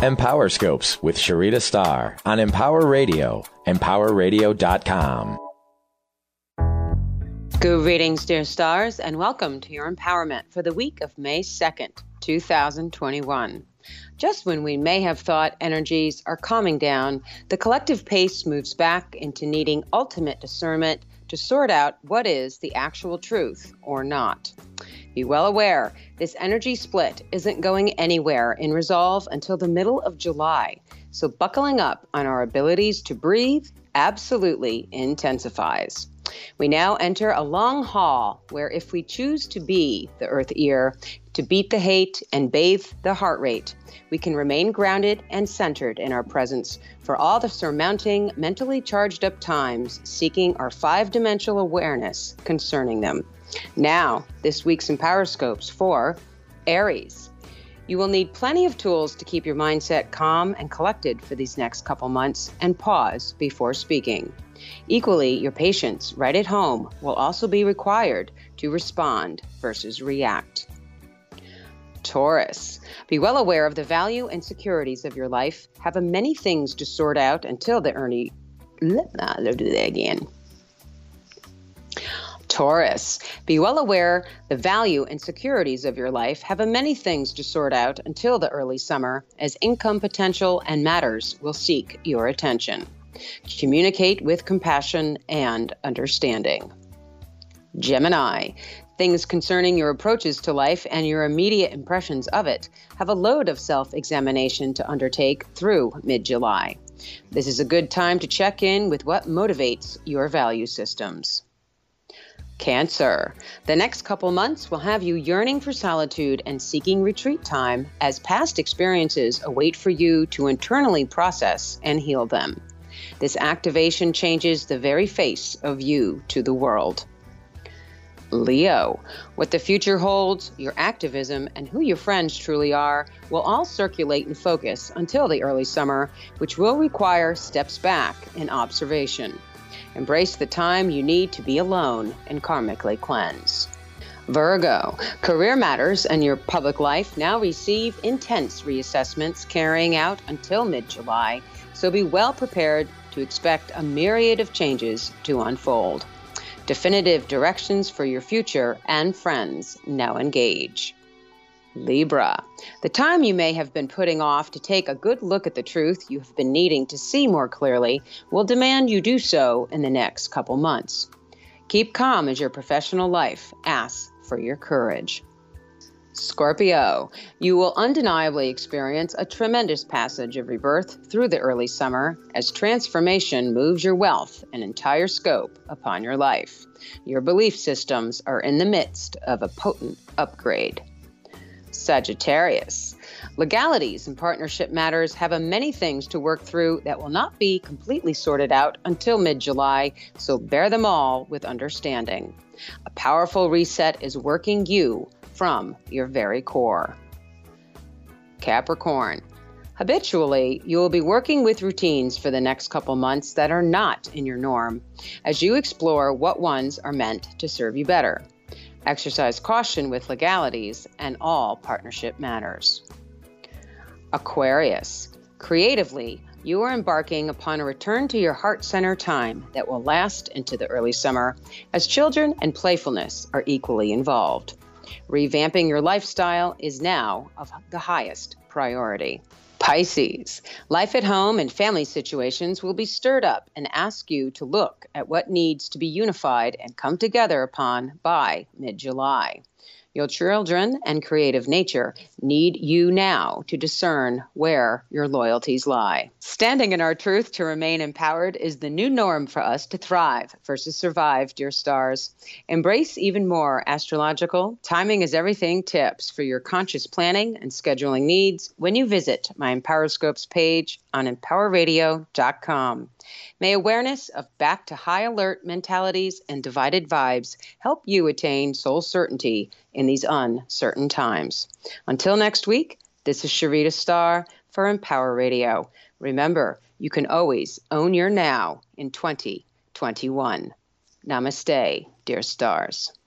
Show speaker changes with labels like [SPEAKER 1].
[SPEAKER 1] Empower Scopes with Sharita Starr on Empower Radio, empowerradio.com.
[SPEAKER 2] Greetings, dear stars, and welcome to your empowerment for the week of May 2nd, 2021. Just when we may have thought energies are calming down, the collective pace moves back into needing ultimate discernment to sort out what is the actual truth or not. Be well aware, this energy split isn't going anywhere in resolve until the middle of July, so buckling up on our abilities to breathe absolutely intensifies. We now enter a long haul where if we choose to be the earth ear, to beat the hate and bathe the heart rate, we can remain grounded and centered in our presence for all the surmounting, mentally charged up times seeking our five-dimensional awareness concerning them. Now, this week's Empower Scopes for Aries. You will need plenty of tools to keep your mindset calm and collected for these next couple months and pause before speaking. Equally, your patience right at home will also be required to respond versus react. Taurus, be well aware of the value and securities of your life. Have many things to sort out until the Taurus, be well aware the value and securities of your life have many things to sort out until the early summer, as income potential and matters will seek your attention. Communicate with compassion and understanding. Gemini, things concerning your approaches to life and your immediate impressions of it have a load of self-examination to undertake through mid-July. This is a good time to check in with what motivates your value systems. Cancer, the next couple months will have you yearning for solitude and seeking retreat time as past experiences await for you to internally process and heal them. This activation changes the very face of you to the world. Leo, what the future holds, your activism, and who your friends truly are will all circulate and focus until the early summer, which will require steps back in observation. Embrace the time you need to be alone and karmically cleanse. Virgo, career matters and your public life now receive intense reassessments carrying out until mid-July, so be well prepared to expect a myriad of changes to unfold. Definitive directions for your future and friends now engage. Libra, the time you may have been putting off to take a good look at the truth you have been needing to see more clearly will demand you do so in the next couple months. Keep calm as your professional life asks for your courage. Scorpio, you will undeniably experience a tremendous passage of rebirth through the early summer as transformation moves your wealth and entire scope upon your life. Your belief systems are in the midst of a potent upgrade. Sagittarius, legalities and partnership matters have many things to work through that will not be completely sorted out until mid-July, so bear them all with understanding. A powerful reset is working you from your very core. Capricorn, habitually, you will be working with routines for the next couple months that are not in your norm as you explore what ones are meant to serve you better. Exercise caution with legalities and all partnership matters. Aquarius, creatively, you are embarking upon a return to your heart center time that will last into the early summer as children and playfulness are equally involved. Revamping your lifestyle is now of the highest priority. Pisces, life at home and family situations will be stirred up and ask you to look at what needs to be unified and come together upon by mid-July. Your children and creative nature need you now to discern where your loyalties lie. Standing in our truth to remain empowered is the new norm for us to thrive versus survive, dear stars. Embrace even more astrological, timing is everything tips for your conscious planning and scheduling needs when you visit my Empower Scopes page on empowerradio.com. May awareness of back to high alert mentalities and divided vibes help you attain soul certainty in these uncertain times. Until next week, this is Sharita Starr for Empower Radio. Remember, you can always own your now in 2021. Namaste, dear stars.